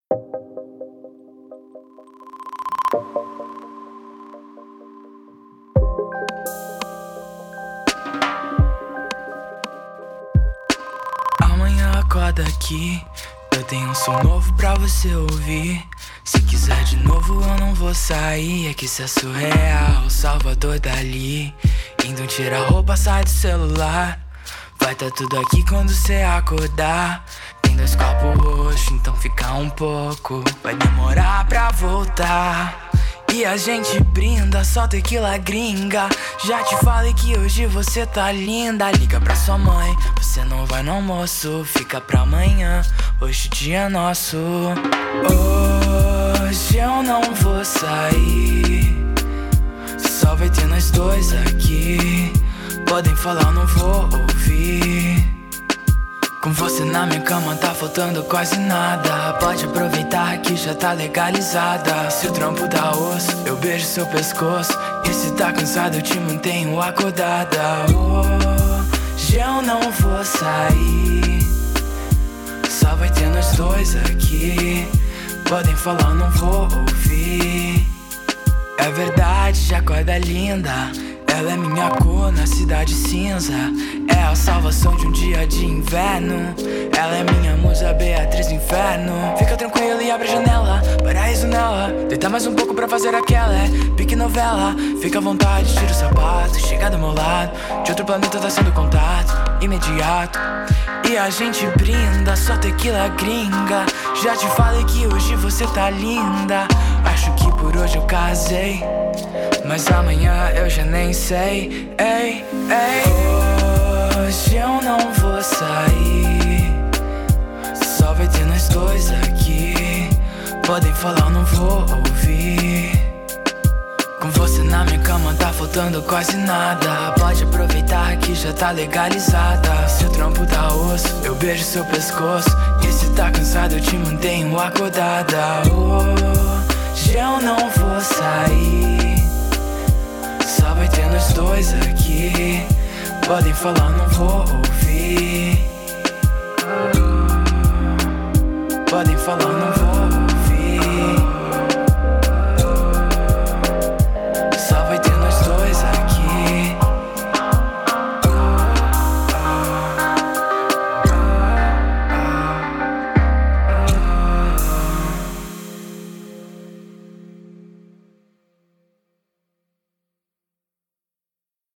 Amanhã acorda aqui, eu tenho um som novo pra você ouvir. Se quiser de novo eu não vou sair. É que isso é surreal, Salvador Dali. Indo tirar a roupa, sai do celular. Vai tá tudo aqui quando cê acordar. Tem 2 copos roxos, então fica um pouco. Vai demorar pra voltar. E a gente brinda, só tequila gringa. Já te falei que hoje você tá linda. Liga pra sua mãe, você não vai no almoço. Fica pra amanhã, hoje o dia é nosso. Hoje eu não vou sair, só vai ter nós 2 aqui. Podem falar, eu não vou ouvir. Com você na minha cama tá faltando quase nada. Pode aproveitar que já tá legalizada. Se o trampo dá osso, eu beijo seu pescoço. E se tá cansado eu te mantenho acordada. Hoje eu não vou sair, só vai ter nós 2 aqui. Podem falar, eu não vou ouvir. É verdade, já acorda linda. Ela é minha cor na cidade cinza. É a salvação de um dia de inverno. Ela é minha musa, Beatriz do inferno. Fica tranquila e abre a janela, paraíso nela. Deita mais um pouco pra fazer aquela, é pique novela. Fica à vontade, tira o sapato, chega do meu lado. De outro planeta tá sendo contato imediato. E a gente brinda, só tequila gringa. Já te falei que hoje você tá linda. Acho que por hoje eu casei, mas amanhã eu já nem sei. Ei, ei. Hoje eu não vou sair, só vai ter nós 2 aqui. Podem falar, eu não vou ouvir. Com você na minha cama tá faltando quase nada. Pode aproveitar que já tá legalizada. Se o trampo dá osso, eu beijo seu pescoço. E se tá cansado eu te mantenho acordada. Hoje eu não vou sair, só vai ter nós 2 aqui. Podem falar, não vou ouvir.